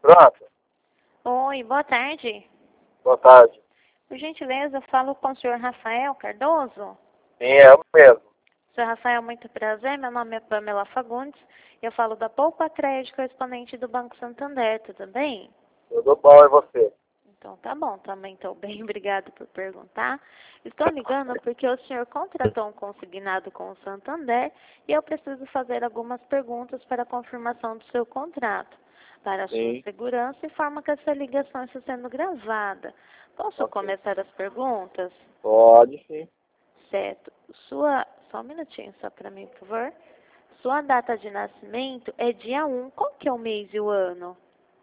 Pronto. Oi, boa tarde. Boa tarde. Por gentileza, eu falo com o senhor Rafael Cardoso. Sim, é eu mesmo. Senhor Rafael, muito prazer. Meu nome é Pamela Fagundes. Eu falo da Poupa Crédito, correspondente do Banco Santander. Tudo bem? Tudo bom, e você? Então tá bom, também estou bem. Obrigado por perguntar. Estou ligando porque o senhor contratou um consignado com o Santander e eu preciso fazer algumas perguntas para a confirmação do seu contrato. Para a sua Sim. segurança, informa que essa ligação está sendo gravada. Posso Ok. começar as perguntas? Pode, sim. Certo. Só um minutinho, só para mim, por favor. Sua data de nascimento é dia 1. Qual que é o mês e o ano?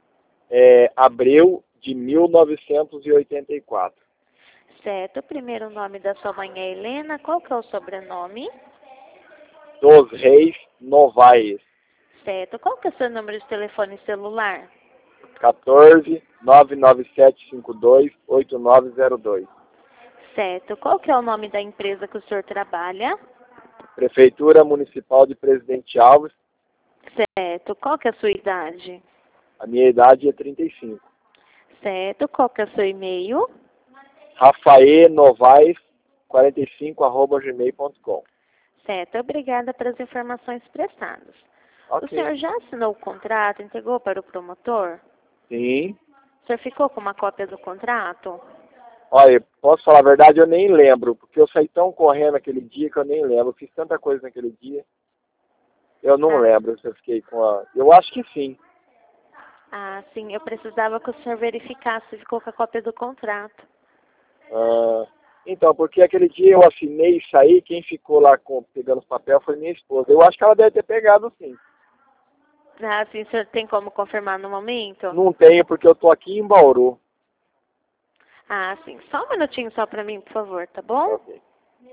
Abril de 1984. Certo. O primeiro nome da sua mãe é Helena. Qual que é o sobrenome? Dos Reis Novaes. Certo. Qual que é o seu número de telefone celular? 14 99752 8902. Certo. Qual que é o nome da empresa que o senhor trabalha? Prefeitura Municipal de Presidente Alves. Certo. Qual que é a sua idade? A minha idade é 35. Certo. Qual que é o seu e-mail? Rafael Novaes 45@gmail.com. Certo. Obrigada pelas informações prestadas. O Ok. senhor já assinou o contrato, entregou para o promotor? Sim. O senhor ficou com uma cópia do contrato? Olha, posso falar a verdade, eu nem lembro, porque eu saí tão correndo aquele dia que eu nem lembro. Eu fiz tanta coisa naquele dia. Eu não Ah, lembro se eu fiquei com a... Eu acho que sim. sim. Eu precisava que o senhor verificasse se ficou com a cópia do contrato. Então, porque aquele dia eu assinei e saí, quem ficou lá pegando os papéis foi minha esposa. Eu acho que ela deve ter pegado sim. Sim. O senhor tem como confirmar no momento? Não tenho, porque eu tô aqui em Bauru. Sim. Só um minutinho só para mim, por favor, tá bom? Ok.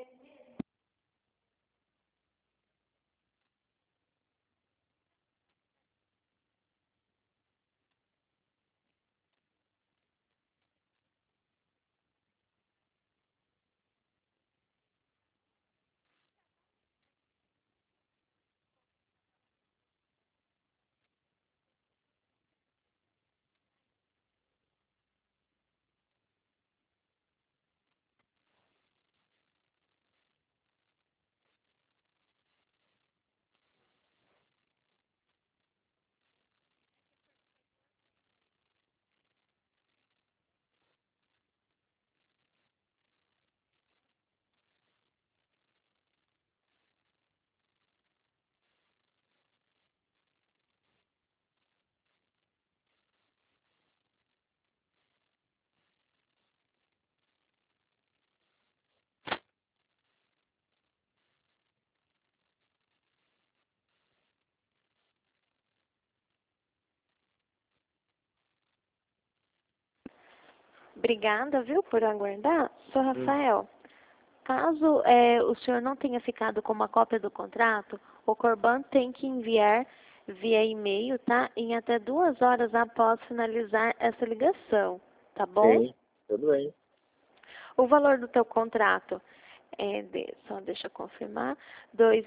Obrigada, viu, por aguardar. Sr. Hum. Rafael, caso o senhor não tenha ficado com uma cópia do contrato, o Corban tem que enviar via e-mail, tá? Em até 2 horas após finalizar essa ligação, tá bom? Sim, tudo bem. O valor do teu contrato só deixa eu confirmar, R$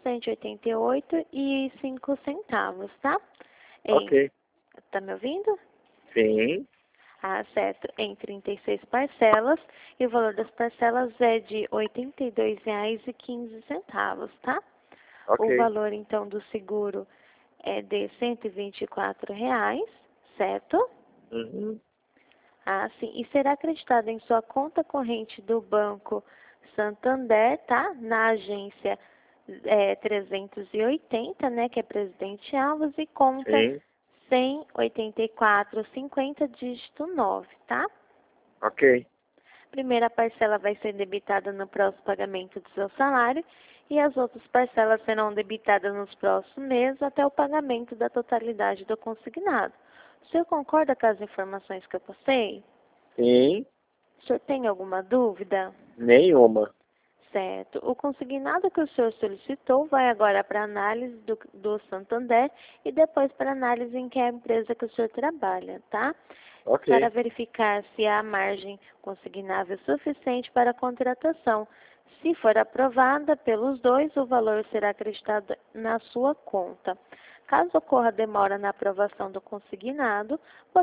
2.188,05, tá? Ok. Tá me ouvindo? Sim. Certo, em 36 parcelas, e o valor das parcelas é de R$ 82,15, tá? Ok. O valor, então, do seguro é de R$ 124,00, certo? Uhum. Sim, e será acreditado em sua conta corrente do Banco Santander, tá? Na agência 380, né, que é Presidente Alves, e conta Sim. 184,50, dígito 9, tá? Ok. Primeira parcela vai ser debitada no próximo pagamento do seu salário e as outras parcelas serão debitadas nos próximos meses até o pagamento da totalidade do consignado. O senhor concorda com as informações que eu passei? Sim. O senhor tem alguma dúvida? Nenhuma. Certo. O consignado que o senhor solicitou vai agora para análise do Santander e depois para análise em que é a empresa que o senhor trabalha, tá? Para Ok. verificar se há margem consignável suficiente para a contratação. Se for aprovada pelos dois, o valor será acreditado na sua conta. Caso ocorra demora na aprovação do consignado,